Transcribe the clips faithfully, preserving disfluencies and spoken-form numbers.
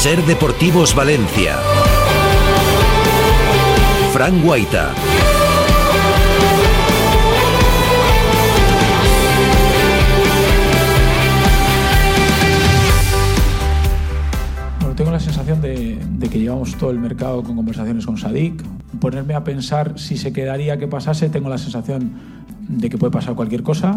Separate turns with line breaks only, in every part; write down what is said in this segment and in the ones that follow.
Ser Deportivos Valencia. Fran Guaita.
Bueno, tengo la sensación de, de que llevamos todo el mercado con conversaciones con Sadik. Ponerme a pensar si se quedaría que pasase, tengo la sensación de que puede pasar cualquier cosa.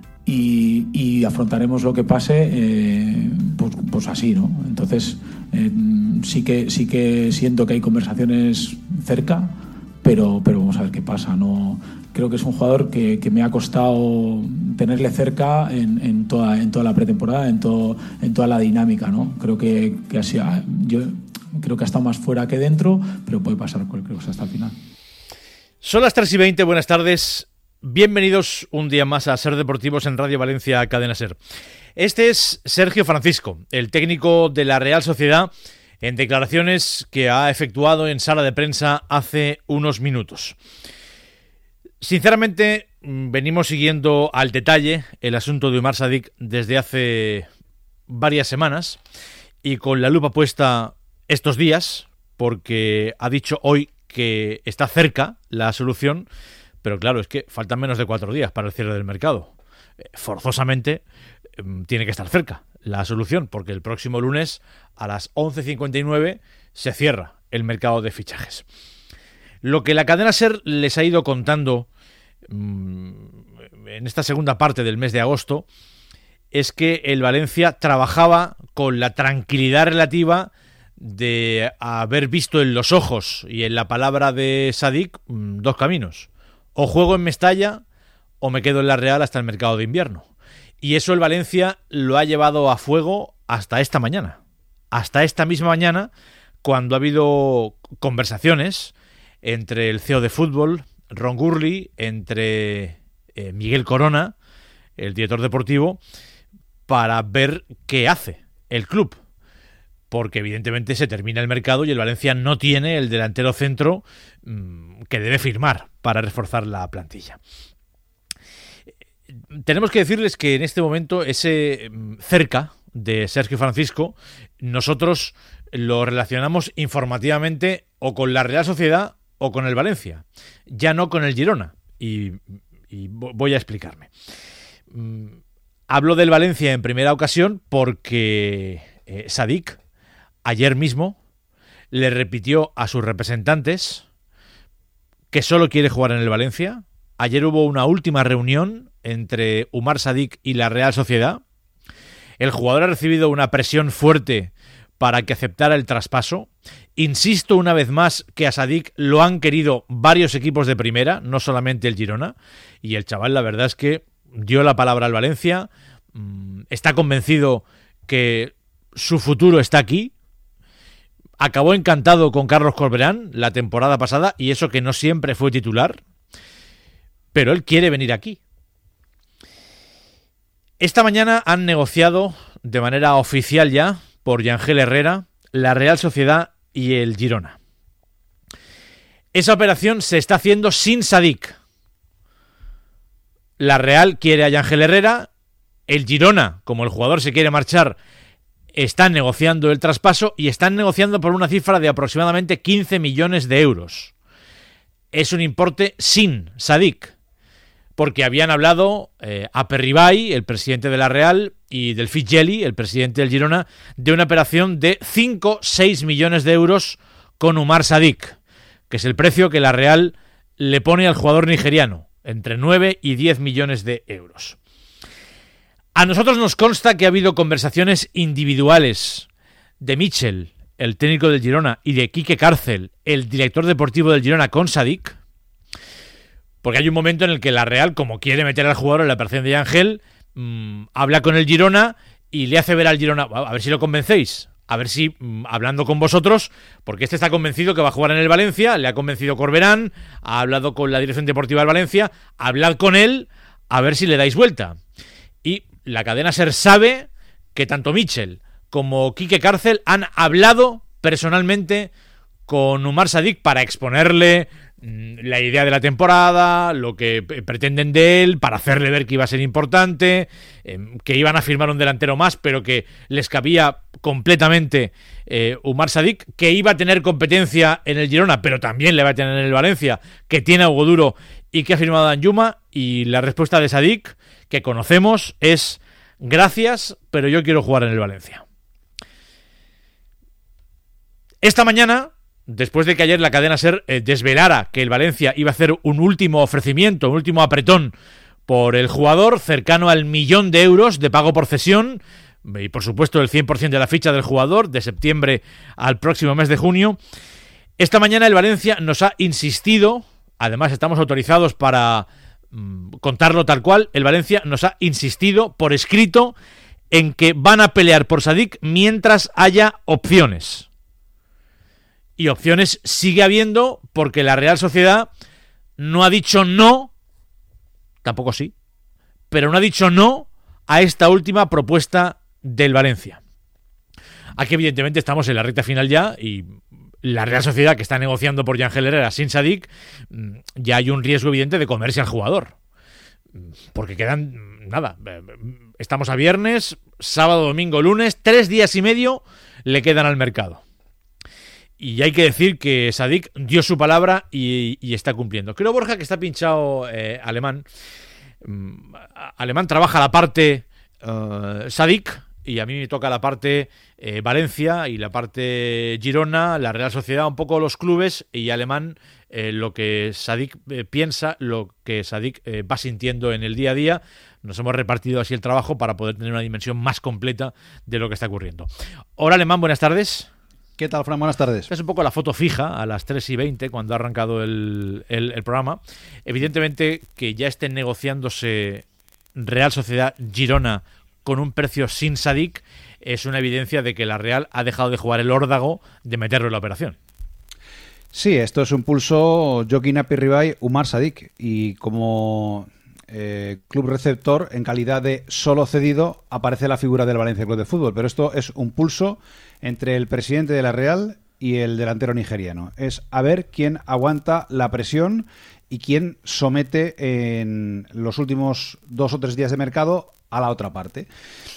Y, y afrontaremos lo que pase eh, pues, pues así, ¿no? Entonces eh, sí que sí que siento que hay conversaciones cerca, pero pero vamos a ver qué pasa. No creo que es un jugador que, que me ha costado tenerle cerca en, en toda en toda la pretemporada, en todo en toda la dinámica, ¿no? Creo que, que así, yo creo que ha estado más fuera que dentro, pero puede pasar cualquier cosa hasta el final.
Son las tres y veinte, buenas tardes. Bienvenidos un día más a Ser Deportivos en Radio Valencia, Cadena Ser. Este es Sergio Francisco, el técnico de la Real Sociedad, en declaraciones que ha efectuado en sala de prensa hace unos minutos. Sinceramente, venimos siguiendo al detalle el asunto de Umar Sadik desde hace varias semanas y con la lupa puesta estos días, porque ha dicho hoy que está cerca la solución. Pero claro, es que faltan menos de cuatro días para el cierre del mercado. Forzosamente eh, tiene que estar cerca la solución, porque el próximo lunes a las once cincuenta y nueve se cierra el mercado de fichajes. Lo que la cadena SER les ha ido contando mmm, en esta segunda parte del mes de agosto es que el Valencia trabajaba con la tranquilidad relativa de haber visto en los ojos y en la palabra de Sadik mmm, dos caminos. O juego en Mestalla o me quedo en la Real hasta el mercado de invierno. Y eso el Valencia lo ha llevado a fuego hasta esta mañana. Hasta esta misma mañana, cuando ha habido conversaciones entre el C E O de fútbol, Ron Gurley, entre eh, Miguel Corona, el director deportivo, para ver qué hace el club. Porque evidentemente se termina el mercado y el Valencia no tiene el delantero centro mmm, que debe firmar para reforzar la plantilla. Tenemos que decirles que en este momento ese cerca de Sergio Francisco nosotros lo relacionamos informativamente o con la Real Sociedad o con el Valencia, ya no con el Girona. Y, y voy a explicarme. Hablo del Valencia en primera ocasión porque eh, Sadik ayer mismo le repitió a sus representantes que solo quiere jugar en el Valencia. Ayer hubo una última reunión entre Umar Sadik y la Real Sociedad. El jugador ha recibido una presión fuerte para que aceptara el traspaso. Insisto una vez más que a Sadik lo han querido varios equipos de primera, no solamente el Girona. Y el chaval, la verdad es que dio la palabra al Valencia. Está convencido que su futuro está aquí. Acabó encantado con Carlos Corberán la temporada pasada, y eso que no siempre fue titular, pero él quiere venir aquí. Esta mañana han negociado de manera oficial ya por Yangel Herrera la Real Sociedad y el Girona. Esa operación se está haciendo sin Sadik. La Real quiere a Yangel Herrera, el Girona, como el jugador se quiere marchar, están negociando el traspaso y están negociando por una cifra de aproximadamente quince millones de euros. Es un importe sin Sadik, porque habían hablado eh, Aperribay, el presidente de la Real, y Delfí Geli, el presidente del Girona, de una operación de cinco a seis millones de euros con Umar Sadik, que es el precio que la Real le pone al jugador nigeriano, entre nueve y diez millones de euros. A nosotros nos consta que ha habido conversaciones individuales de Michel, el técnico del Girona, y de Quique Cárcel, el director deportivo del Girona, con Sadik, porque hay un momento en el que la Real, como quiere meter al jugador en la operación de Yangel, mmm, habla con el Girona y le hace ver al Girona, a ver si lo convencéis, a ver si, mmm, hablando con vosotros, porque este está convencido que va a jugar en el Valencia, le ha convencido Corberán, ha hablado con la dirección deportiva del Valencia, hablad con él, a ver si le dais vuelta. Y la cadena SER sabe que tanto Michel como Quique Cárcel han hablado personalmente con Umar Sadik para exponerle la idea de la temporada, lo que pretenden de él, para hacerle ver que iba a ser importante, eh, que iban a firmar un delantero más, pero que les cabía completamente eh, Umar Sadik, que iba a tener competencia en el Girona, pero también le va a tener en el Valencia, que tiene a Hugo Duro y que ha firmado a Danjuma, y la respuesta de Sadik, que conocemos, es gracias, pero yo quiero jugar en el Valencia. Esta mañana, después de que ayer la cadena SER eh, desvelara que el Valencia iba a hacer un último ofrecimiento, un último apretón por el jugador, cercano al millón de euros de pago por cesión, y por supuesto el cien por ciento de la ficha del jugador, de septiembre al próximo mes de junio, esta mañana el Valencia nos ha insistido, además estamos autorizados para mmm, contarlo tal cual, el Valencia nos ha insistido por escrito en que van a pelear por Sadik mientras haya opciones. Y opciones sigue habiendo, porque la Real Sociedad no ha dicho no, tampoco sí, pero no ha dicho no a esta última propuesta del Valencia. Aquí evidentemente estamos en la recta final ya, y la Real Sociedad, que está negociando por Yangel Herrera sin Sadik, ya hay un riesgo evidente de comerse al jugador, porque quedan, nada, estamos a viernes, sábado, domingo, lunes, tres días y medio le quedan al mercado. Y hay que decir que Sadik dio su palabra y, y está cumpliendo. Creo, Borja, que está pinchado eh, Alemán. Mm, Alemán trabaja la parte uh, Sadik, y a mí me toca la parte eh, Valencia y la parte Girona, la Real Sociedad, un poco los clubes, y Alemán eh, lo que Sadik eh, piensa, lo que Sadik eh, va sintiendo en el día a día. Nos hemos repartido así el trabajo para poder tener una dimensión más completa de lo que está ocurriendo. Hola, Alemán, buenas tardes.
¿Qué tal, Fran? Buenas tardes.
Es un poco la foto fija a las tres y veinte cuando ha arrancado el, el, el programa. Evidentemente que ya estén negociándose Real Sociedad Girona con un precio sin Sadik es una evidencia de que la Real ha dejado de jugar el órdago de meterlo en la operación.
Sí, esto es un pulso Joaquín Aperribay, Umar Sadik, y como eh, club receptor, en calidad de solo cedido, aparece la figura del Valencia Club de Fútbol, pero esto es un pulso entre el presidente de la Real y el delantero nigeriano. Es a ver quién aguanta la presión y quién somete en los últimos dos o tres días de mercado a la otra parte.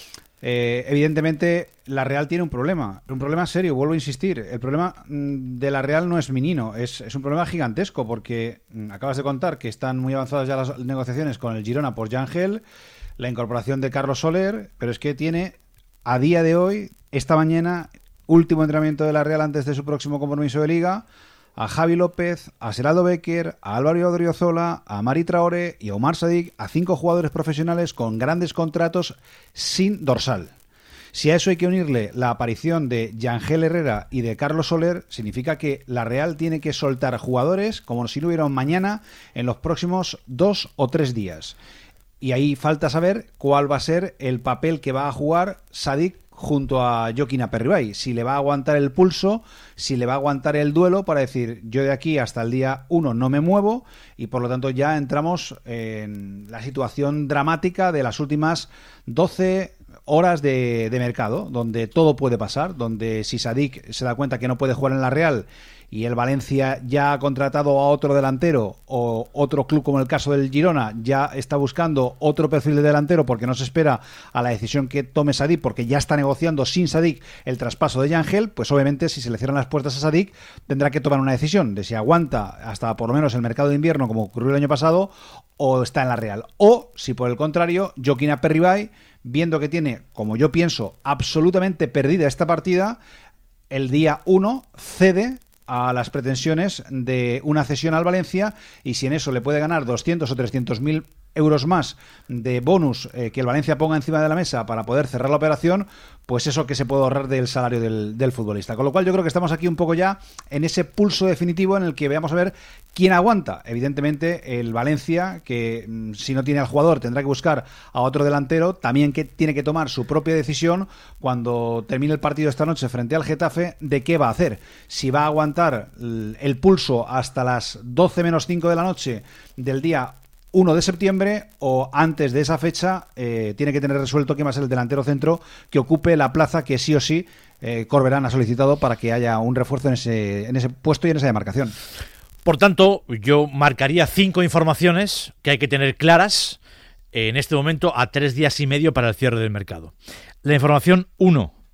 Eh, evidentemente la Real tiene un problema, un problema serio, vuelvo a insistir. El problema de la Real no es menino, es, es un problema gigantesco, porque acabas de contar que están muy avanzadas ya las negociaciones con el Girona por Yangel, la incorporación de Carlos Soler, pero es que tiene a día de hoy, esta mañana, último entrenamiento de la Real antes de su próximo compromiso de Liga, a Javi López, a Seraldo Becker, a Álvaro Odriozola, a Mari Traoré y a Umar Sadik, a cinco jugadores profesionales con grandes contratos sin dorsal. Si a eso hay que unirle la aparición de Yangel Herrera y de Carlos Soler, significa que la Real tiene que soltar jugadores como si no hubiera un mañana en los próximos dos o tres días. Y ahí falta saber cuál va a ser el papel que va a jugar Sadik junto a Joaquín Aperribay, si le va a aguantar el pulso, si le va a aguantar el duelo para decir yo de aquí hasta el día uno no me muevo, y por lo tanto ya entramos en la situación dramática de las últimas doce horas de, de mercado, donde todo puede pasar, donde si Sadik se da cuenta que no puede jugar en la Real y el Valencia ya ha contratado a otro delantero, o otro club como el caso del Girona ya está buscando otro perfil de delantero porque no se espera a la decisión que tome Sadik, porque ya está negociando sin Sadik el traspaso de Yangel, pues obviamente si se le cierran las puertas a Sadik tendrá que tomar una decisión de si aguanta hasta por lo menos el mercado de invierno como ocurrió el año pasado, o está en la Real, o si por el contrario Joaquín Aperribay, viendo que tiene, como yo pienso, absolutamente perdida esta partida, el día uno cede a las pretensiones de una cesión al Valencia, y si en eso le puede ganar doscientos o trescientos mil euros más de bonus eh, que el Valencia ponga encima de la mesa para poder cerrar la operación, pues eso que se puede ahorrar del salario del, del futbolista. Con lo cual yo creo que estamos aquí un poco ya en ese pulso definitivo en el que veamos a ver quién aguanta. Evidentemente el Valencia, que mmm, si no tiene al jugador tendrá que buscar a otro delantero, también que tiene que tomar su propia decisión cuando termine el partido esta noche frente al Getafe de qué va a hacer. Si va a aguantar el, el pulso hasta las doce menos cinco de la noche del día uno de septiembre, o antes de esa fecha eh, tiene que tener resuelto quién va a ser el delantero centro que ocupe la plaza que sí o sí eh, Corberán ha solicitado para que haya un refuerzo en ese, en ese puesto y en esa demarcación.
Por tanto, yo marcaría cinco informaciones que hay que tener claras en este momento a tres días y medio para el cierre del mercado. La información uno.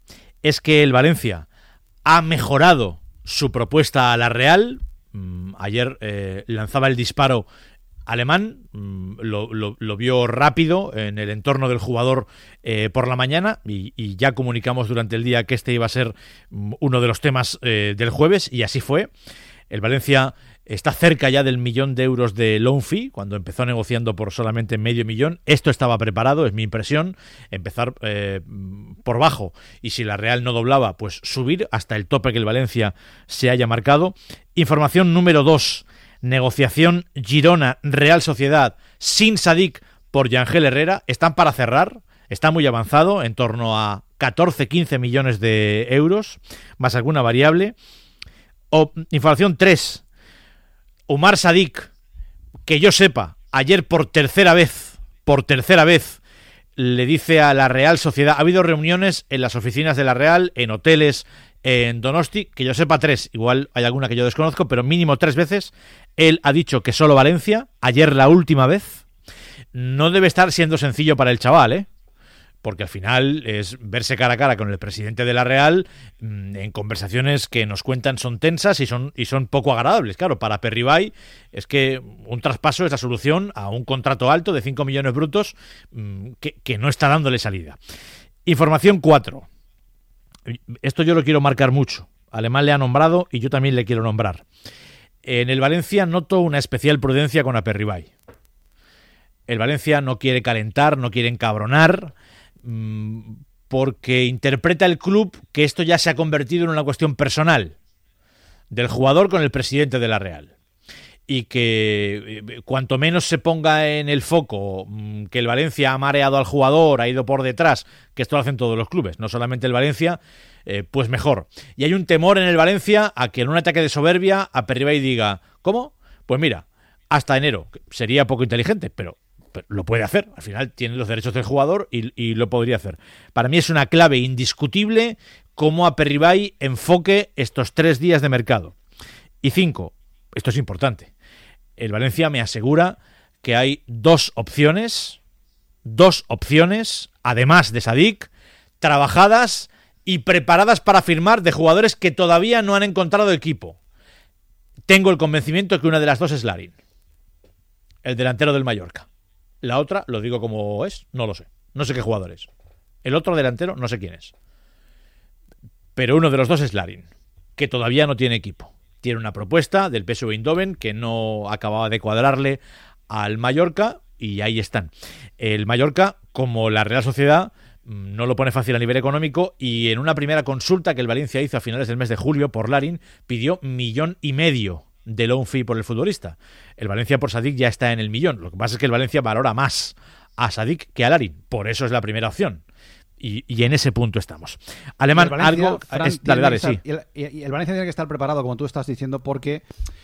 es que el Valencia ha mejorado su propuesta a la Real. Ayer eh, lanzaba el disparo alemán, lo, lo, lo vio rápido en el entorno del jugador eh, por la mañana y, y ya comunicamos durante el día que este iba a ser uno de los temas eh, del jueves, y así fue. El Valencia está cerca ya del millón de euros de loan fee, cuando empezó negociando por solamente medio millón. Esto estaba preparado, es mi impresión, empezar eh, por bajo, y si la Real no doblaba, pues subir hasta el tope que el Valencia se haya marcado. Información número dos, negociación Girona-Real Sociedad sin Sadik por Yangel Herrera. Están para cerrar, está muy avanzado, en torno a catorce quince millones de euros, más alguna variable. O, información tres, Umar Sadik, que yo sepa, ayer por tercera vez, por tercera vez, le dice a la Real Sociedad, ha habido reuniones en las oficinas de la Real, en hoteles, en Donosti, que yo sepa tres, igual hay alguna que yo desconozco, pero mínimo tres veces, él ha dicho que solo Valencia, ayer la última vez. No debe estar siendo sencillo para el chaval, ¿eh? Porque al final es verse cara a cara con el presidente de la Real en conversaciones que nos cuentan son tensas y son, y son poco agradables. Claro, para Aperribay es que un traspaso es la solución a un contrato alto de cinco millones brutos que, que no está dándole salida. Información cuatro. Esto yo lo quiero marcar mucho. Alemán le ha nombrado y yo también le quiero nombrar. En el Valencia noto una especial prudencia con Aperribay. El Valencia no quiere calentar, no quiere encabronar, porque interpreta el club que esto ya se ha convertido en una cuestión personal del jugador con el presidente de la Real, y que cuanto menos se ponga en el foco que el Valencia ha mareado al jugador, ha ido por detrás, que esto lo hacen todos los clubes, no solamente el Valencia, eh, pues mejor. Y hay un temor en el Valencia a que en un ataque de soberbia Aperribay diga, ¿cómo? Pues mira, hasta enero. Sería poco inteligente, pero lo puede hacer, al final tiene los derechos del jugador y, y lo podría hacer. Para mí es una clave indiscutible cómo Aperribay enfoque estos tres días de mercado. Y cinco, esto es importante, el Valencia me asegura que hay dos opciones, dos opciones, además de Sadik, trabajadas y preparadas para firmar, de jugadores que todavía no han encontrado equipo. Tengo el convencimiento que una de las dos es Larin, el delantero del Mallorca. La otra, lo digo como es, no lo sé. No sé qué jugador es. El otro delantero, no sé quién es. Pero uno de los dos es Larin, que todavía no tiene equipo. Tiene una propuesta del P S V Eindhoven que no acababa de cuadrarle al Mallorca, y ahí están. El Mallorca, como la Real Sociedad, no lo pone fácil a nivel económico, y en una primera consulta que el Valencia hizo a finales del mes de julio por Larin, pidió millón y medio de loan fee por el futbolista. El Valencia por Sadik ya está en el millón. Lo que pasa es que el Valencia valora más a Sadik que a Larin. Por eso es la primera opción. Y, y en ese punto estamos. Alemán, Valencia, algo...
Fran,
es, dale, dale,
estar,
sí.
Y el, y el Valencia tiene que estar preparado, como tú estás diciendo, porque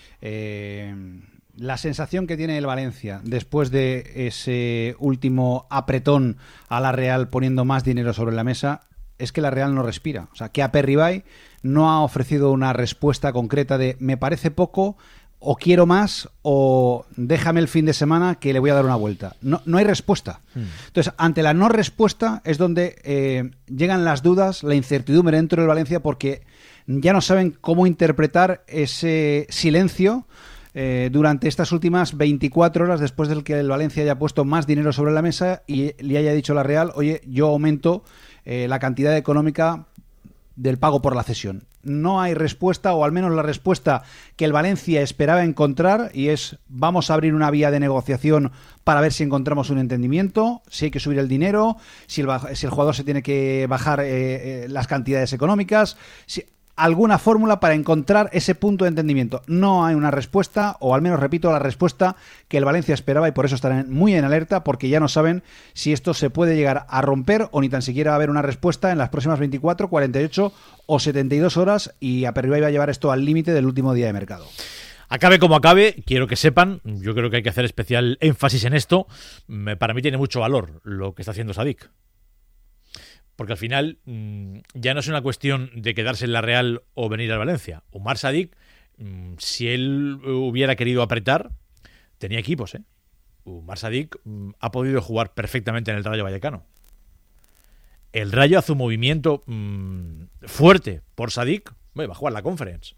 eh, la sensación que tiene el Valencia después de ese último apretón a la Real poniendo más dinero sobre la mesa es que la Real no respira. O sea, que Aperribay no ha ofrecido una respuesta concreta de me parece poco, o quiero más, o déjame el fin de semana que le voy a dar una vuelta. No, no hay respuesta. Mm. Entonces, ante la no respuesta es donde eh, llegan las dudas, la incertidumbre dentro del Valencia, porque ya no saben cómo interpretar ese silencio eh, durante estas últimas veinticuatro horas después del que el Valencia haya puesto más dinero sobre la mesa y le haya dicho a la Real, oye, yo aumento eh, la cantidad económica del pago por la cesión. No hay respuesta, o al menos la respuesta que el Valencia esperaba encontrar, y es vamos a abrir una vía de negociación para ver si encontramos un entendimiento, si hay que subir el dinero, si el, si el jugador se tiene que bajar eh, eh, las cantidades económicas, si, alguna fórmula para encontrar ese punto de entendimiento. No hay una respuesta, o al menos, repito, la respuesta que el Valencia esperaba, y por eso estarán muy en alerta, porque ya no saben si esto se puede llegar a romper o ni tan siquiera va a haber una respuesta en las próximas veinticuatro, cuarenta y ocho o setenta y dos horas, y Aperribay va a llevar esto al límite del último día de mercado.
Acabe como acabe, quiero que sepan, yo creo que hay que hacer especial énfasis en esto, para mí tiene mucho valor lo que está haciendo Sadik. Porque al final mmm, ya no es una cuestión de quedarse en la Real o venir al Valencia. Umar Sadik, mmm, si él hubiera querido apretar, tenía equipos, ¿eh? Umar Sadik mmm, ha podido jugar perfectamente en el Rayo Vallecano. el Rayo hace un movimiento mmm, fuerte por Sadik, bueno, va a jugar la Conference.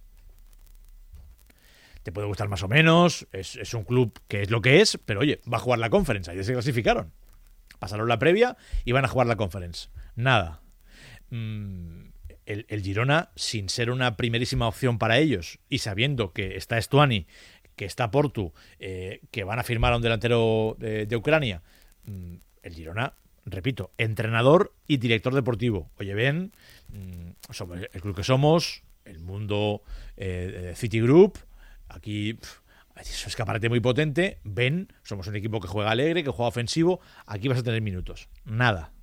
Te puede gustar más o menos, es, es un club que es lo que es, pero oye, va a jugar la Conference, ayer se clasificaron. Pasaron la previa y van a jugar la Conference. Nada. Mm, el, el Girona, sin ser una primerísima opción para ellos, y sabiendo que está Stuani, que está Portu, eh, que van a firmar a un delantero de, de Ucrania, mm, el Girona, repito, entrenador y director deportivo. Oye, ven, mm, somos el club que somos, el mundo eh, City Group, aquí pff, es un escaparate muy potente, ven, somos un equipo que juega alegre, que juega ofensivo, aquí vas a tener minutos. Nada.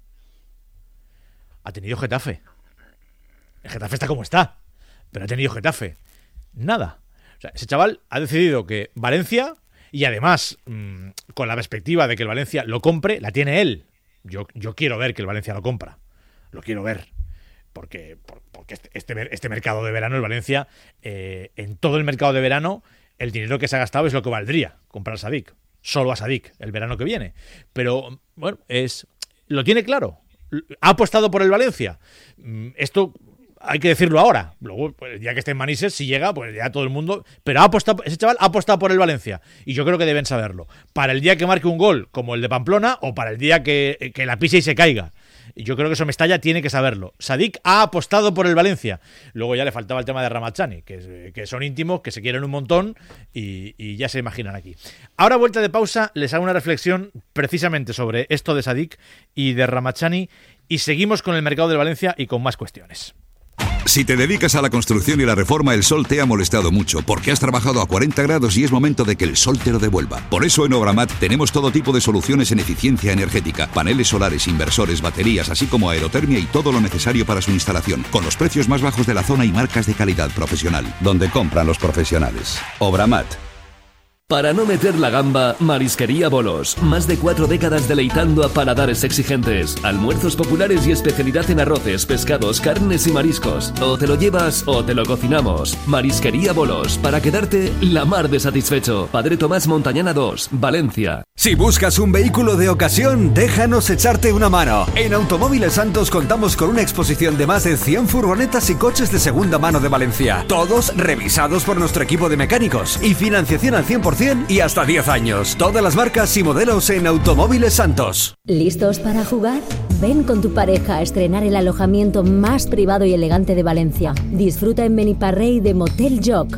Ha tenido Getafe. El Getafe está como está, pero ha tenido Getafe. Nada. O sea, ese chaval ha decidido que Valencia, y además mmm, con la perspectiva de que el Valencia lo compre, la tiene él. Yo, yo quiero ver que el Valencia lo compra. Lo quiero ver. Porque, por, porque este, este, este mercado de verano, el Valencia, eh, en todo el mercado de verano, el dinero que se ha gastado es lo que valdría comprar a Sadik. Solo a Sadik el verano que viene. Pero, bueno, es lo tiene claro. Ha apostado por el Valencia. Esto hay que decirlo ahora. Luego, pues, ya que esté en Manises, si llega, pues ya todo el mundo. Pero ha apostado, ese chaval ha apostado por el Valencia. Y yo creo que deben saberlo. Para el día que marque un gol, como el de Pamplona, o para el día que, que la pise y se caiga. Y yo creo que eso Mestalla tiene que saberlo. Sadik ha apostado por el Valencia. Luego ya le faltaba el tema de Ramazani, que, que son íntimos, que se quieren un montón y, y ya se imaginan aquí. Ahora, vuelta de pausa, les hago una reflexión precisamente sobre esto de Sadik y de Ramazani y seguimos con el mercado del Valencia y con más cuestiones.
Si te dedicas a la construcción y la reforma, el sol te ha molestado mucho, porque has trabajado a cuarenta grados y es momento de que el sol te lo devuelva. Por eso en Obramat tenemos todo tipo de soluciones en eficiencia energética, paneles solares, inversores, baterías, así como aerotermia y todo lo necesario para su instalación, con los precios más bajos de la zona y marcas de calidad profesional. Donde compran los profesionales. Obramat.
Para no meter la gamba, Marisquería Bolos. Más de cuatro décadas deleitando a paladares exigentes. Almuerzos populares y especialidad en arroces, pescados, carnes y mariscos. O te lo llevas o te lo cocinamos. Marisquería Bolos. Para quedarte la mar de satisfecho. Padre Tomás Montañana dos, Valencia.
Si buscas un vehículo de ocasión, déjanos echarte una mano. En Automóviles Santos contamos con una exposición de más de cien furgonetas y coches de segunda mano de Valencia. Todos revisados por nuestro equipo de mecánicos. Y financiación al cien por ciento y hasta diez años. Todas las marcas y modelos en Automóviles Santos.
¿Listos para jugar? Ven con tu pareja a estrenar el alojamiento más privado y elegante de Valencia. Disfruta en Beniparrey de Motel Joc.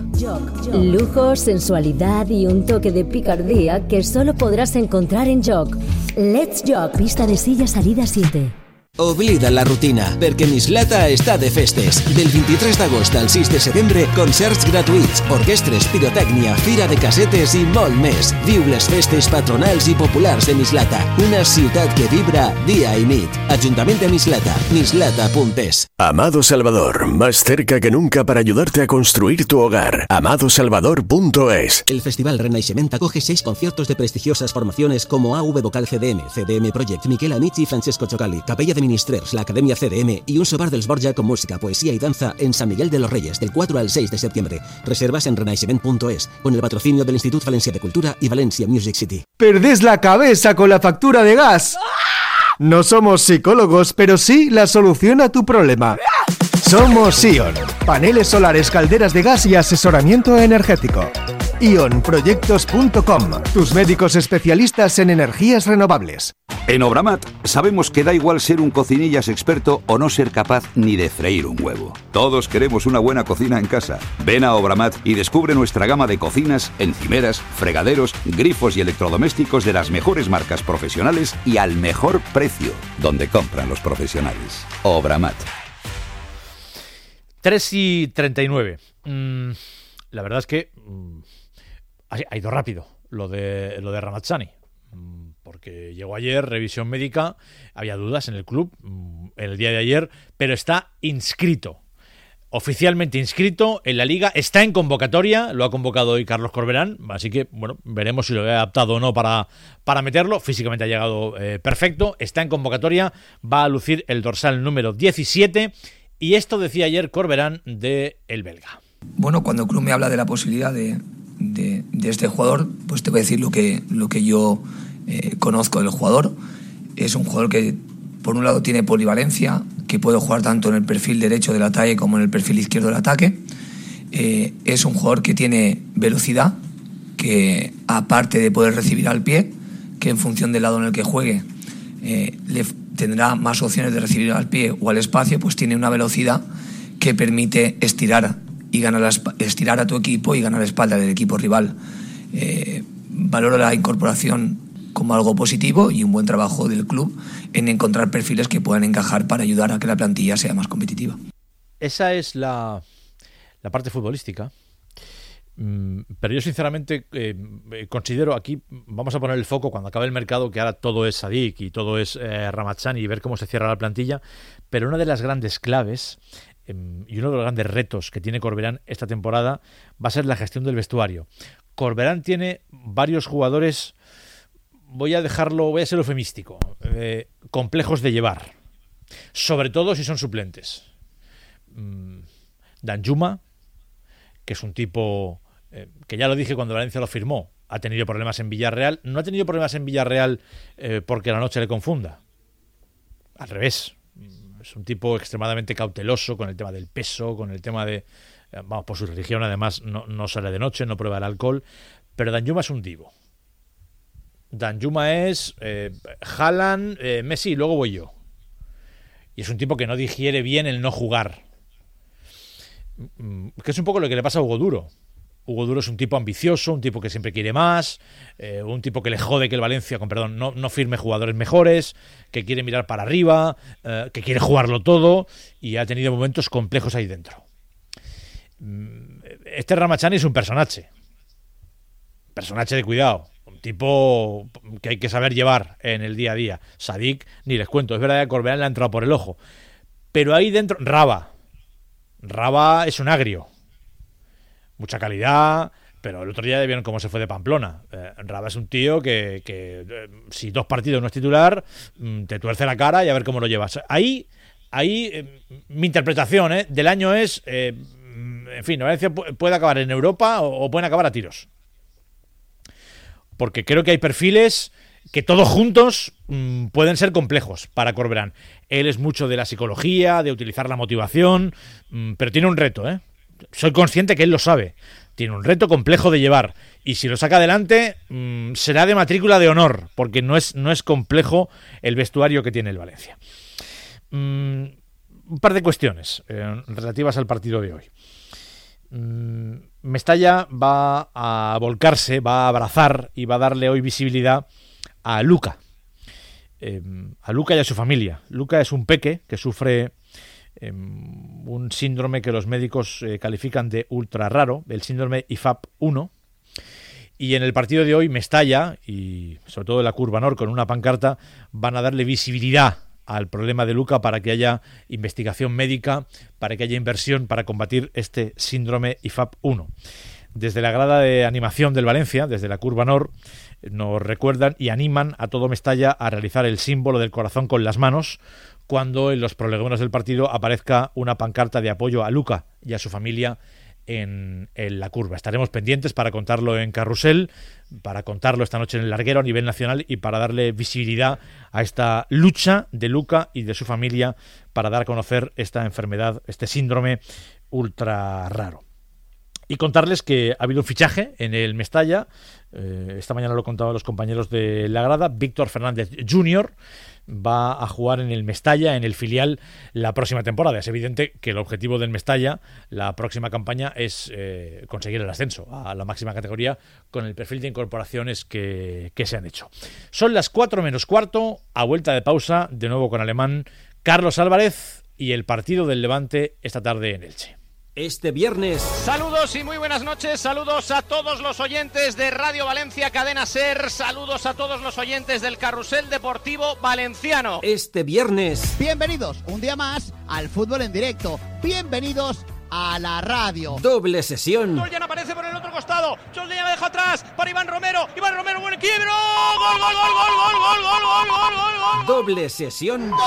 Lujo, sensualidad y un toque de picardía que solo podrás encontrar en Joc. Let's Joc, pista de silla salida siete.
Oblida la rutina, perquè Mislata està de festes. Del vint-i-tres d'agost al sis de setembre, concerts gratuïts, orquestres, pirotècnia, fira de casetes i molt més. Viu les festes patronals i populars de Mislata, una ciutat que vibra dia i nit. Ajuntament de Mislata, mislata punt es.
Amado Salvador, más cerca que nunca para ayudarte a construir tu hogar. amado salvador punto es.
El Festival Renaixement acoge seis conciertos de prestigiosas formaciones como A V Vocal C D M, C D M Project, Miquel Amic y Francesco Chocali, Capella de Ministrers, la Academia C D M y un sobar dels Borja con música, poesía y danza en San Miguel de los Reyes del cuatro al seis de septiembre. Reservas en renaixement punto es con el patrocinio del Institut Valencià de Cultura y Valencia Music City.
¿Perdés la cabeza con la factura de gas? No somos psicólogos, pero sí la solución a tu problema. Somos Ion, paneles solares, calderas de gas y asesoramiento energético. ion proyectos punto com, tus médicos especialistas en energías renovables.
En Obramat sabemos que da igual ser un cocinillas experto o no ser capaz ni de freír un huevo. Todos queremos una buena cocina en casa. Ven a Obramat y descubre nuestra gama de cocinas, encimeras, fregaderos, grifos y electrodomésticos de las mejores marcas profesionales y al mejor precio, donde compran los profesionales. Obramat.
tres y treinta y nueve. Mm, la verdad es que mm, ha ido rápido lo de, lo de Ramazani. Porque llegó ayer, revisión médica, había dudas en el club en el día de ayer, pero está inscrito, oficialmente inscrito en la liga, está en convocatoria, lo ha convocado hoy Carlos Corberán, así que bueno, veremos si lo he adaptado o no para, para meterlo. Físicamente ha llegado eh, perfecto, está en convocatoria, va a lucir el dorsal número diecisiete, y esto decía ayer Corberán de el belga.
Bueno, cuando el club me habla de la posibilidad de, de, de este jugador, pues te voy a decir lo que, lo que yo... Eh, conozco del jugador. Es un jugador que por un lado tiene polivalencia, que puede jugar tanto en el perfil derecho del ataque como en el perfil izquierdo del ataque. Eh, es un jugador que tiene velocidad, que aparte de poder recibir al pie, que en función del lado en el que juegue eh, le tendrá más opciones de recibir al pie o al espacio, pues tiene una velocidad que permite estirar y ganar la, estirar a tu equipo y ganar la espalda del equipo rival. Eh, valoro la incorporación como algo positivo y un buen trabajo del club en encontrar perfiles que puedan encajar para ayudar a que la plantilla sea más competitiva.
Esa es la, la parte futbolística. Pero yo sinceramente eh, considero, aquí vamos a poner el foco cuando acabe el mercado, que ahora todo es Sadik y todo es eh, Ramazani, y ver cómo se cierra la plantilla, pero una de las grandes claves eh, y uno de los grandes retos que tiene Corberán esta temporada va a ser la gestión del vestuario. Corberán tiene varios jugadores, voy a dejarlo, voy a ser eufemístico, eh, complejos de llevar, sobre todo si son suplentes. mm, Danjuma, que es un tipo eh, que ya lo dije cuando Valencia lo firmó, ha tenido problemas en Villarreal. No ha tenido problemas en Villarreal eh, porque la noche le confunda. Al revés. Es un tipo extremadamente cauteloso con el tema del peso, con el tema de... Eh, vamos, por su religión además no, no sale de noche, no prueba el alcohol. Pero Danjuma es un divo. Danjuma es eh, Haaland, eh, Messi y luego voy yo. Y es un tipo que no digiere bien el no jugar. Que es un poco lo que le pasa a Hugo Duro. Hugo Duro es un tipo ambicioso, un tipo que siempre quiere más, eh, un tipo que le jode que el Valencia, con perdón, no, no firme jugadores mejores, que quiere mirar para arriba, eh, que quiere jugarlo todo, y ha tenido momentos complejos ahí dentro. Este Ramazani es un personaje. Personaje de cuidado. Un tipo que hay que saber llevar en el día a día. Sadik, ni les cuento. Es verdad que a Corberán le ha entrado por el ojo. Pero ahí dentro... Raba. Raba es un agrio. Mucha calidad, pero el otro día vieron cómo se fue de Pamplona. Eh, Raba es un tío que, que eh, si dos partidos no es titular, mm, te tuerce la cara y a ver cómo lo llevas. Ahí, ahí eh, mi interpretación eh, del año es, eh, en fin, Valencia puede acabar en Europa o, o pueden acabar a tiros. Porque creo que hay perfiles que todos juntos mmm, pueden ser complejos para Corberán. Él es mucho de la psicología, de utilizar la motivación, mmm, pero tiene un reto, ¿eh? Soy consciente que él lo sabe. Tiene un reto complejo de llevar. Y si lo saca adelante, mmm, será de matrícula de honor, porque no es, no es complejo el vestuario que tiene el Valencia. Mmm, un par de cuestiones eh, relativas al partido de hoy. Mmm, Mestalla va a volcarse, va a abrazar y va a darle hoy visibilidad a Luca. Eh, a Luca y a su familia. Luca es un peque que sufre eh, un síndrome que los médicos eh, califican de ultra raro, el síndrome I F A P uno. Y en el partido de hoy Mestalla y sobre todo la Curva Nord con una pancarta van a darle visibilidad al problema de Luca para que haya investigación médica, para que haya inversión para combatir este síndrome I F A P uno. Desde la grada de animación del Valencia, desde la Curva Nord, nos recuerdan y animan a todo Mestalla a realizar el símbolo del corazón con las manos cuando en los prolegómenos del partido aparezca una pancarta de apoyo a Luca y a su familia en, en la curva. Estaremos pendientes para contarlo en Carrusel, para contarlo esta noche en el larguero a nivel nacional y para darle visibilidad a esta lucha de Luca y de su familia para dar a conocer esta enfermedad, este síndrome ultra raro. Y contarles que ha habido un fichaje en el Mestalla, eh, esta mañana lo contaban los compañeros de la grada, Víctor Fernández junior va a jugar en el Mestalla, en el filial, la próxima temporada. Es evidente que el objetivo del Mestalla, la próxima campaña, es eh, conseguir el ascenso a la máxima categoría con el perfil de incorporaciones que, que se han hecho. Son las cuatro menos cuarto, a vuelta de pausa, de nuevo con Alemán, Carlos Álvarez y el partido del Levante esta tarde en Elche.
Este viernes.
Saludos y muy buenas noches, saludos a todos los oyentes de Radio Valencia Cadena Ser, saludos a todos los oyentes del Carrusel Deportivo Valenciano.
Este viernes.
Bienvenidos un día más al fútbol en directo, bienvenidos a la radio.
Doble sesión.
Jolyan aparece por el otro costado, Jolyan deja atrás para Iván Romero, Iván Romero, buen quiebro, gol, gol, gol, gol, gol, gol, gol, gol, gol, gol, gol.
Doble sesión.
¡Gol!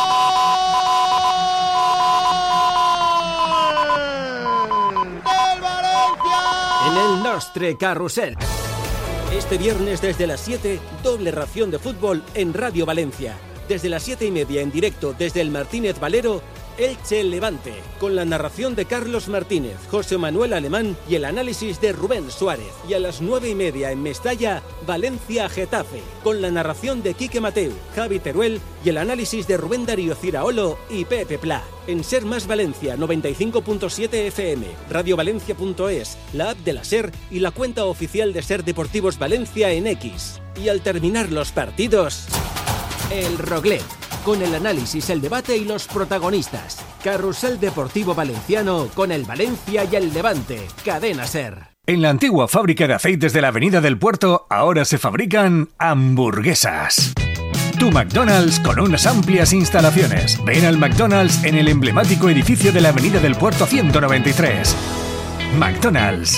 En el Nostre Carrusel. Este viernes desde las siete, doble ración de fútbol en Radio Valencia. Desde las siete y media en directo desde el Martínez Valero, Elche Levante, con la narración de Carlos Martínez, José Manuel Alemán y el análisis de Rubén Suárez. Y a las nueve y media en Mestalla, Valencia Getafe, con la narración de Quique Mateu, Javi Teruel y el análisis de Rubén Darío Ciraolo y Pepe Pla. En Ser Más Valencia noventa y cinco punto siete F M, radiovalencia punto es, la app de la Ser y la cuenta oficial de Ser Deportivos Valencia en X. Y al terminar los partidos, el Roglet, con el análisis, el debate y los protagonistas. Carrusel Deportivo Valenciano con el Valencia y el Levante. Cadena Ser.
En la antigua fábrica de aceites de la Avenida del Puerto ahora se fabrican hamburguesas. Tu McDonald's con unas amplias instalaciones. Ven al McDonald's en el emblemático edificio de la Avenida del Puerto ciento noventa y tres. McDonald's.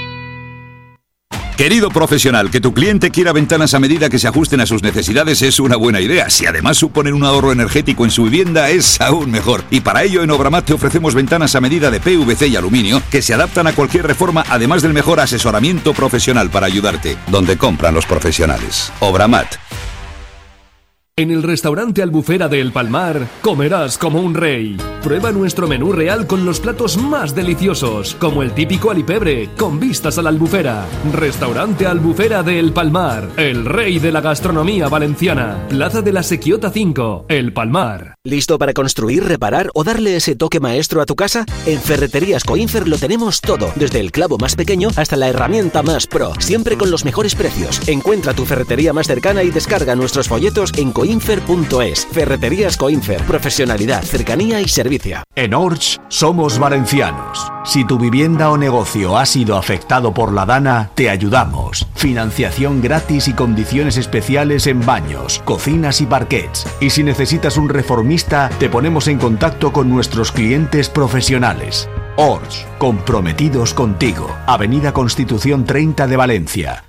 Querido profesional, que tu cliente quiera ventanas a medida que se ajusten a sus necesidades es una buena idea. Si además suponen un ahorro energético en su vivienda, es aún mejor. Y para ello en Obramat te ofrecemos ventanas a medida de P V C y aluminio que se adaptan a cualquier reforma, además del mejor asesoramiento profesional para ayudarte. Donde compran los profesionales. Obramat.
En el restaurante Albufera de El Palmar comerás como un rey. Prueba nuestro menú real con los platos más deliciosos, como el típico alipebre, con vistas a la Albufera. Restaurante Albufera de El Palmar, el rey de la gastronomía valenciana. Plaza de la Sequiota cinco, El Palmar.
¿Listo para construir, reparar o darle ese toque maestro a tu casa? En Ferreterías Coinfer lo tenemos todo, desde el clavo más pequeño hasta la herramienta más pro, siempre con los mejores precios. Encuentra tu ferretería más cercana y descarga nuestros folletos en coinfer punto es. Ferreterías Coinfer, profesionalidad, cercanía y servicio.
En Orch somos valencianos. Si tu vivienda o negocio ha sido afectado por la Dana, te ayudamos. Financiación gratis y condiciones especiales en baños, cocinas y parquets. Y si necesitas un reformista, te ponemos en contacto con nuestros clientes profesionales. Orch, comprometidos contigo. Avenida Constitución treinta de Valencia.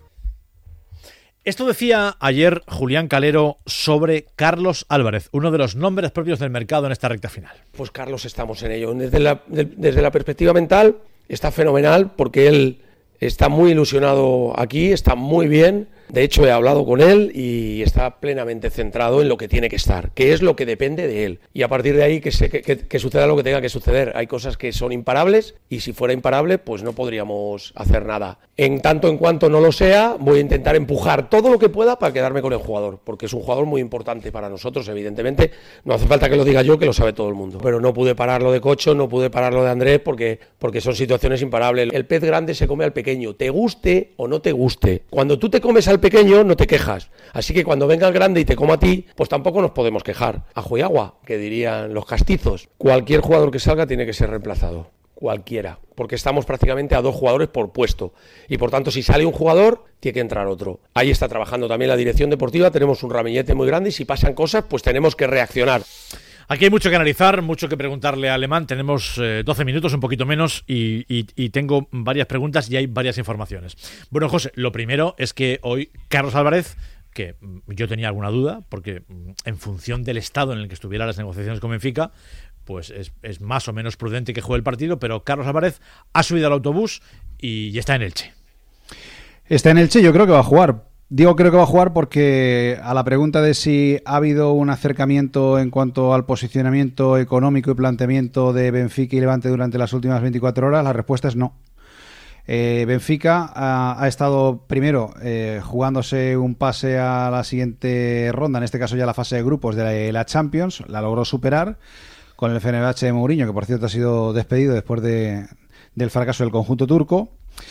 Esto decía ayer Julián Calero sobre Carlos Álvarez, uno de los nombres propios del mercado en esta recta final.
Pues Carlos, estamos en ello. Desde la, de, desde la perspectiva mental está fenomenal porque él está muy ilusionado aquí, está muy bien. De hecho, he hablado con él y está plenamente centrado en lo que tiene que estar, que es lo que depende de él. Y a partir de ahí que, se, que, que, que suceda lo que tenga que suceder. Hay cosas que son imparables y si fuera imparable, pues no podríamos hacer nada. En tanto en cuanto no lo sea, voy a intentar empujar todo lo que pueda para quedarme con el jugador, porque es un jugador muy importante para nosotros, evidentemente. No hace falta que lo diga yo, que lo sabe todo el mundo. Pero no pude pararlo de Cocho, no pude pararlo de Andrés, porque, porque son situaciones imparables. El pez grande se come al pequeño, te guste o no te guste. Cuando tú te comes al pequeño no te quejas, así que cuando venga el grande y te coma a ti, pues tampoco nos podemos quejar. Ajo y agua, que dirían los castizos. Cualquier jugador que salga tiene que ser reemplazado, cualquiera, porque estamos prácticamente a dos jugadores por puesto y por tanto si sale un jugador tiene que entrar otro. Ahí está trabajando también la dirección deportiva, tenemos un ramillete muy grande y si pasan cosas pues tenemos que reaccionar.
Aquí hay mucho que analizar, mucho que preguntarle a Alemán. Tenemos eh, doce minutos, un poquito menos, y, y, y tengo varias preguntas y hay varias informaciones. Bueno, José, lo primero es que hoy Carlos Álvarez, que yo tenía alguna duda, porque en función del estado en el que estuvieran las negociaciones con Benfica, pues es, es más o menos prudente que juegue el partido, pero Carlos Álvarez ha subido al autobús y, y está en Elche.
Está en Elche, yo creo que va a jugar. Digo creo que va a jugar porque a la pregunta de si ha habido un acercamiento en cuanto al posicionamiento económico y planteamiento de Benfica y Levante durante las últimas veinticuatro horas, la respuesta es no. Eh, Benfica ha, ha estado primero eh, jugándose un pase a la siguiente ronda, en este caso ya la fase de grupos de la, la Champions, la logró superar con el Fenerbahce de Mourinho, que por cierto ha sido despedido después de, del fracaso del conjunto turco.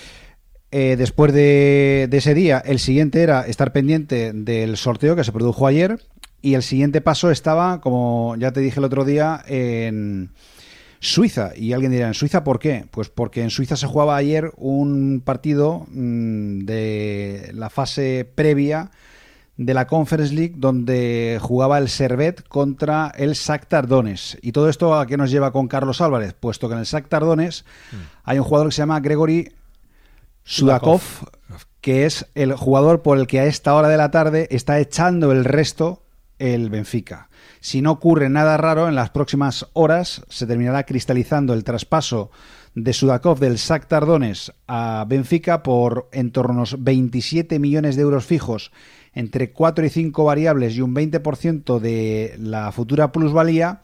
Eh, después de, de ese día, el siguiente era estar pendiente del sorteo que se produjo ayer y el siguiente paso estaba, como ya te dije el otro día, en Suiza. Y alguien dirá, ¿en Suiza por qué? Pues porque en Suiza se jugaba ayer un partido mmm, de la fase previa de la Conference League donde jugaba el Servette contra el Shakhtar Donetsk. ¿Y todo esto a qué nos lleva con Carlos Álvarez? Puesto que en el Shakhtar Donetsk mm. hay un jugador que se llama Gregory Sudakov, que es el jugador por el que a esta hora de la tarde está echando el resto el Benfica. Si no ocurre nada raro, en las próximas horas se terminará cristalizando el traspaso de Sudakov del Shakhtar Donetsk a Benfica por en torno a unos veintisiete millones de euros fijos, entre cuatro y cinco variables y un veinte por ciento de la futura plusvalía.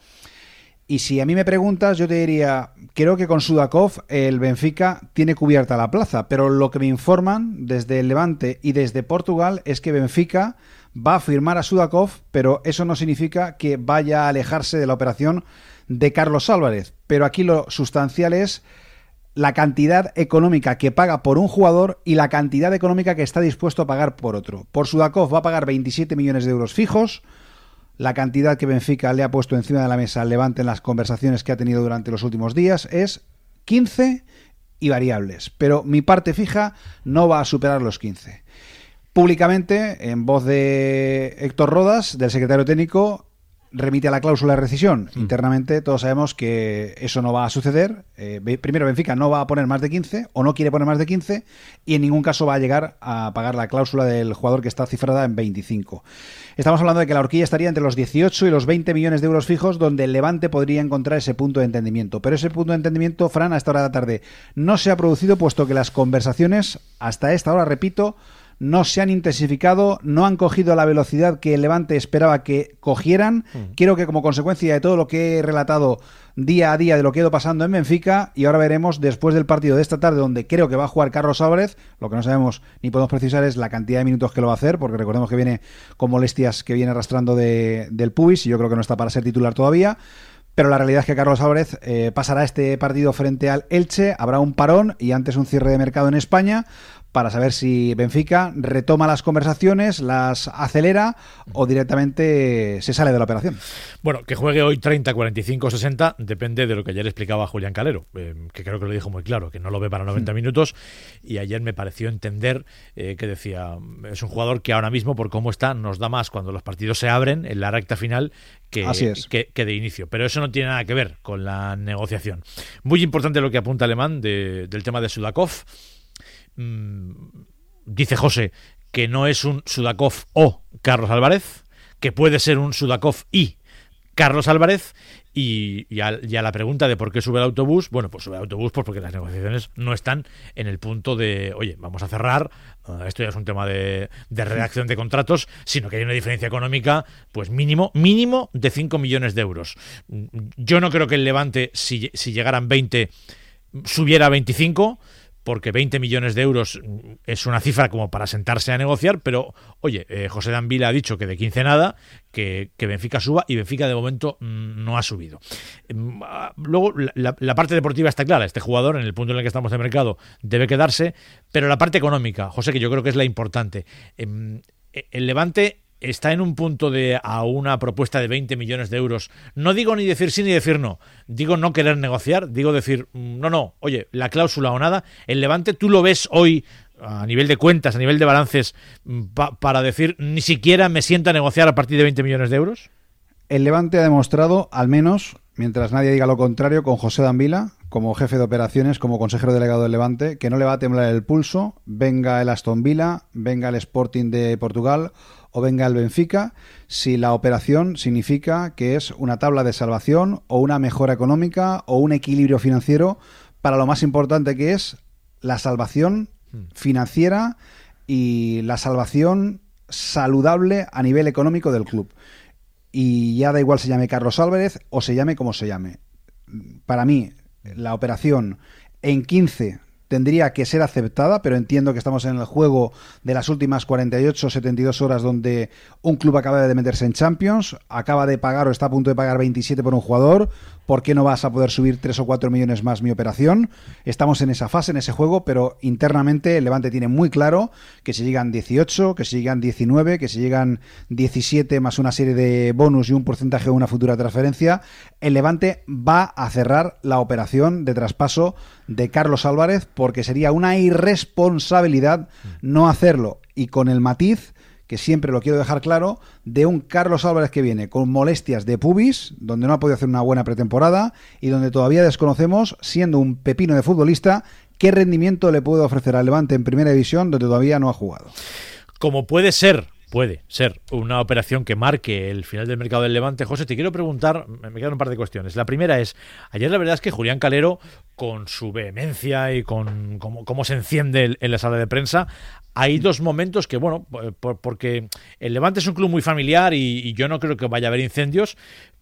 Y si a mí me preguntas, yo te diría, creo que con Sudakov el Benfica tiene cubierta la plaza, pero lo que me informan desde el Levante y desde Portugal es que Benfica va a firmar a Sudakov, pero eso no significa que vaya a alejarse de la operación de Carlos Álvarez. Pero aquí lo sustancial es la cantidad económica que paga por un jugador y la cantidad económica que está dispuesto a pagar por otro. Por Sudakov va a pagar veintisiete millones de euros fijos. La cantidad que Benfica le ha puesto encima de la mesa al Levante en las conversaciones que ha tenido durante los últimos días es quince y variables. Pero mi parte fija no va a superar los quince. Públicamente, en voz de Héctor Rodas, del secretario técnico, remite a la cláusula de rescisión. Mm. Internamente todos sabemos que eso no va a suceder. Eh, primero, Benfica no va a poner más de quince o no quiere poner más de quince y en ningún caso va a llegar a pagar la cláusula del jugador que está cifrada en veinticinco. Estamos hablando de que la horquilla estaría entre los dieciocho y los veinte millones de euros fijos, donde el Levante podría encontrar ese punto de entendimiento. Pero ese punto de entendimiento, Fran, a esta hora de la tarde no se ha producido, puesto que las conversaciones hasta esta hora, repito, no se han intensificado, no han cogido la velocidad que el Levante esperaba que cogieran. Mm. Creo que como consecuencia de todo lo que he relatado día a día de lo que ha ido pasando en Benfica, y ahora veremos después del partido de esta tarde, donde creo que va a jugar Carlos Álvarez, lo que no sabemos ni podemos precisar es la cantidad de minutos que lo va a hacer, porque recordemos que viene con molestias que viene arrastrando de, del pubis, y yo creo que no está para ser titular todavía. Pero la realidad es que Carlos Álvarez eh, pasará este partido frente al Elche, habrá un parón y antes un cierre de mercado en España, para saber si Benfica retoma las conversaciones, las acelera o directamente se sale de la operación.
Bueno, que juegue hoy treinta, cuarenta y cinco, sesenta depende de lo que ayer explicaba Julián Calero, eh, que creo que lo dijo muy claro, que no lo ve para noventa minutos, y ayer me pareció entender eh, que decía, es un jugador que ahora mismo, por cómo está, nos da más cuando los partidos se abren en la recta final que,
Así es.
que, que de inicio, pero eso no tiene nada que ver con la negociación. Muy importante lo que apunta Alemán de, del tema de Sudakov. Dice José que no es un Sudakov o Carlos Álvarez, que puede ser un Sudakov y Carlos Álvarez, y, y, a, y a la pregunta de por qué sube el autobús, bueno, pues sube el autobús pues porque las negociaciones no están en el punto de, oye, vamos a cerrar, uh, esto ya es un tema de, de redacción de contratos, sino que hay una diferencia económica, pues mínimo, mínimo de cinco millones de euros. Yo no creo que el Levante, si, si llegaran veinte, subiera a veinticinco, porque veinte millones de euros es una cifra como para sentarse a negociar, pero oye, eh, José Danvila ha dicho que de quince nada, que, que Benfica suba, y Benfica de momento mm, no ha subido. Luego la, la parte deportiva está clara, este jugador en el punto en el que estamos de mercado debe quedarse, pero la parte económica, José, que yo creo que es la importante. Eh, el Levante está en un punto de a una propuesta de veinte millones de euros. No digo ni decir sí ni decir no. Digo no querer negociar. Digo decir, no, no, oye, la cláusula o nada. El Levante, ¿tú lo ves hoy a nivel de cuentas, a nivel de balances, pa, para decir ni siquiera me siento a negociar a partir de veinte millones de euros?
El Levante ha demostrado, al menos, mientras nadie diga lo contrario, con José Danvila, como jefe de operaciones, como consejero delegado del Levante, que no le va a temblar el pulso, venga el Aston Villa, venga el Sporting de Portugal o venga el Benfica, si la operación significa que es una tabla de salvación o una mejora económica o un equilibrio financiero para lo más importante, que es la salvación financiera y la salvación saludable a nivel económico del club. Y ya da igual se llame Carlos Álvarez o se llame como se llame. Para mí, la operación en quince tendría que ser aceptada, pero entiendo que estamos en el juego de las últimas cuarenta y ocho, setenta y dos horas, donde un club acaba de meterse en Champions, acaba de pagar o está a punto de pagar veintisiete por un jugador. ¿Por qué no vas a poder subir tres o cuatro millones más mi operación? Estamos en esa fase, en ese juego, pero internamente el Levante tiene muy claro que si llegan dieciocho, que si llegan diecinueve, que si llegan diecisiete más una serie de bonus y un porcentaje de una futura transferencia, el Levante va a cerrar la operación de traspaso de Carlos Álvarez, porque sería una irresponsabilidad no hacerlo, y con el matiz, que siempre lo quiero dejar claro, de un Carlos Álvarez que viene con molestias de pubis, donde no ha podido hacer una buena pretemporada y donde todavía desconocemos, siendo un pepino de futbolista, qué rendimiento le puede ofrecer al Levante en Primera División, donde todavía no ha jugado.
Como puede ser puede ser una operación que marque el final del mercado del Levante. José, te quiero preguntar, me quedan un par de cuestiones. La primera es, ayer la verdad es que Julián Calero, con su vehemencia y con cómo, cómo se enciende en la sala de prensa, hay dos momentos que, bueno, por, porque el Levante es un club muy familiar y, y yo no creo que vaya a haber incendios,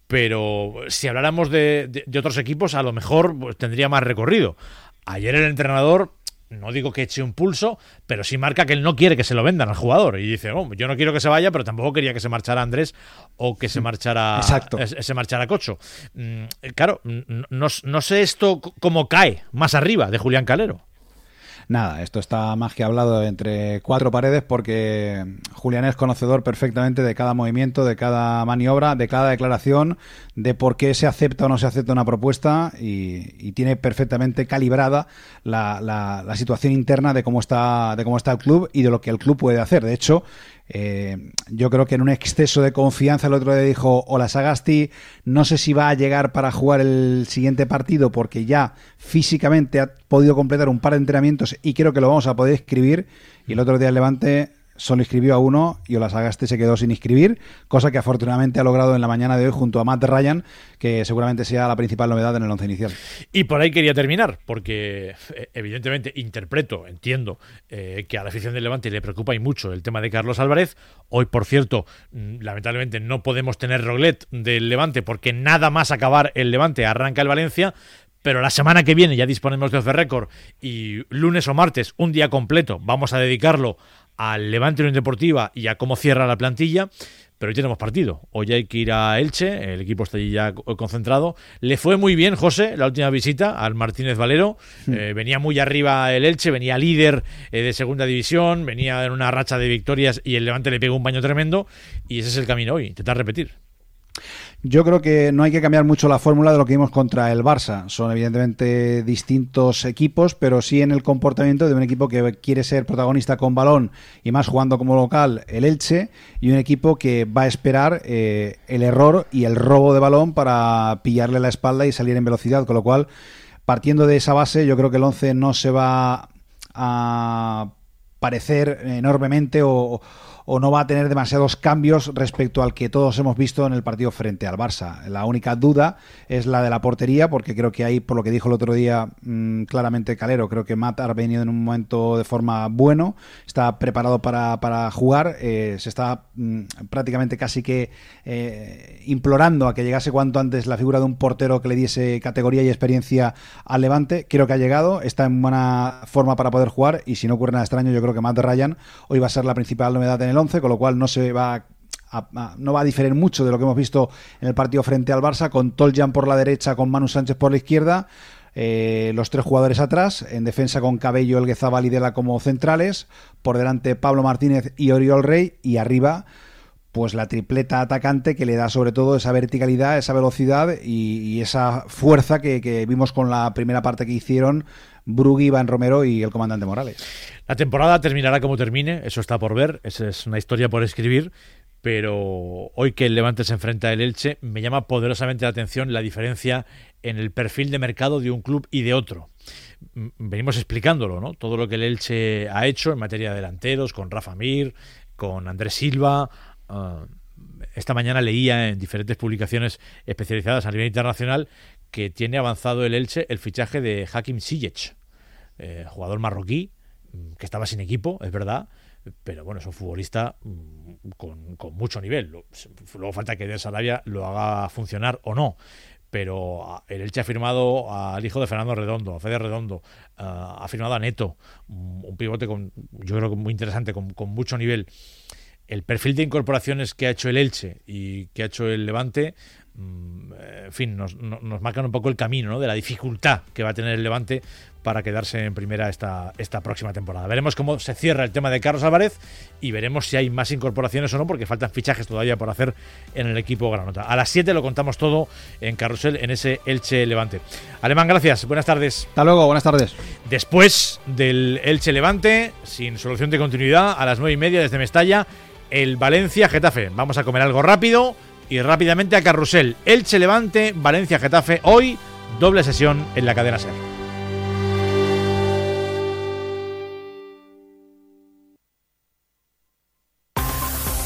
pero si habláramos de, de, de otros equipos, a lo mejor pues, tendría más recorrido. Ayer el entrenador, no digo que eche un pulso, pero sí marca que él no quiere que se lo vendan al jugador. Y dice, oh, yo no quiero que se vaya, pero tampoco quería que se marchara Andrés o que se marchara,
Exacto.
se marchara Cocho. Mm, claro, no, no sé esto cómo cae más arriba de Julián Calero.
Nada, esto está más que hablado entre cuatro paredes porque Julián es conocedor perfectamente de cada movimiento, de cada maniobra, de cada declaración, de por qué se acepta o no se acepta una propuesta y, y tiene perfectamente calibrada la, la, la situación interna de cómo está, de cómo está el club y de lo que el club puede hacer. De hecho, Eh, yo creo que en un exceso de confianza el otro día dijo, hola Sagasti, no sé si va a llegar para jugar el siguiente partido porque ya físicamente ha podido completar un par de entrenamientos y creo que lo vamos a poder escribir. Y el otro día el Levante solo inscribió a uno y Ola Sagasti se quedó sin inscribir, cosa que afortunadamente ha logrado en la mañana de hoy junto a Matt Ryan, que seguramente sea la principal novedad en el once inicial.
Y por ahí quería terminar, porque evidentemente interpreto, entiendo eh, que a la afición del Levante le preocupa y mucho el tema de Carlos Álvarez. Hoy, por cierto, lamentablemente no podemos tener Roglet del Levante porque nada más acabar el Levante arranca el Valencia. Pero la semana que viene ya disponemos de Off the Record y lunes o martes, un día completo, vamos a dedicarlo al Levante Unión Deportiva y a cómo cierra la plantilla. Pero hoy tenemos partido. Hoy hay que ir a Elche, el equipo está allí ya concentrado. Le fue muy bien, José, la última visita al Martínez Valero. Mm. Eh, venía muy arriba el Elche, venía líder eh, de segunda división, venía en una racha de victorias y el Levante le pegó un baño tremendo. Y ese es el camino hoy, intentar repetir.
Yo creo que no hay que cambiar mucho la fórmula de lo que vimos contra el Barça. Son evidentemente distintos equipos, pero sí en el comportamiento de un equipo que quiere ser protagonista con balón y más jugando como local el Elche, y un equipo que va a esperar eh, el error y el robo de balón para pillarle la espalda y salir en velocidad, con lo cual, partiendo de esa base, yo creo que el once no se va a parecer enormemente o o no va a tener demasiados cambios respecto al que todos hemos visto en el partido frente al Barça. La única duda es la de la portería, porque creo que ahí, por lo que dijo el otro día mmm, claramente Calero, creo que Matt ha venido en un momento de forma bueno, está preparado para, para jugar, eh, se está mmm, prácticamente casi que eh, implorando a que llegase cuanto antes la figura de un portero que le diese categoría y experiencia al Levante. Creo que ha llegado, está en buena forma para poder jugar, y si no ocurre nada extraño, yo creo que Matt Ryan hoy va a ser la principal novedad en el once, con lo cual no se va a, a, no va a diferir mucho de lo que hemos visto en el partido frente al Barça, con Toljan por la derecha, con Manu Sánchez por la izquierda, eh, los tres jugadores atrás, en defensa con Cabello, Elguezabal y Dela como centrales, por delante Pablo Martínez y Oriol Rey, y arriba pues la tripleta atacante que le da sobre todo esa verticalidad, esa velocidad y, y esa fuerza que, que vimos con la primera parte que hicieron Brugui, Iván Romero y el comandante Morales.
La temporada terminará como termine, eso está por ver, esa es una historia por escribir, pero hoy que el Levante se enfrenta al Elche, me llama poderosamente la atención la diferencia en el perfil de mercado de un club y de otro. Venimos explicándolo, ¿no? Todo lo que el Elche ha hecho en materia de delanteros, con Rafa Mir, con Andrés Silva. Uh, esta mañana leía en diferentes publicaciones especializadas a nivel internacional que tiene avanzado el Elche el fichaje de Hakim Ziyech, eh, jugador marroquí que estaba sin equipo, es verdad, pero bueno, es un futbolista con, con mucho nivel. Luego falta que de Sarabia lo haga funcionar o no, pero el Elche ha firmado al hijo de Fernando Redondo, a Fede Redondo, uh, ha firmado a Neto, un pivote con, yo creo que muy interesante, con, con mucho nivel. El perfil de incorporaciones que ha hecho el Elche y que ha hecho el Levante, en fin, nos, nos marcan un poco el camino, ¿no?, de la dificultad que va a tener el Levante para quedarse en primera esta, esta próxima temporada. Veremos cómo se cierra el tema de Carlos Álvarez y veremos si hay más incorporaciones o no, porque faltan fichajes todavía por hacer en el equipo granota. A las siete lo contamos todo en Carrusel, en ese Elche Levante. Alemán, gracias, buenas tardes.
Hasta luego, buenas tardes.
Después del Elche Levante, sin solución de continuidad, a las nueve y media desde Mestalla, el Valencia Getafe. Vamos a comer algo rápido y rápidamente a Carrusel. Elche Levante, Valencia Getafe, hoy doble sesión en la cadena SER.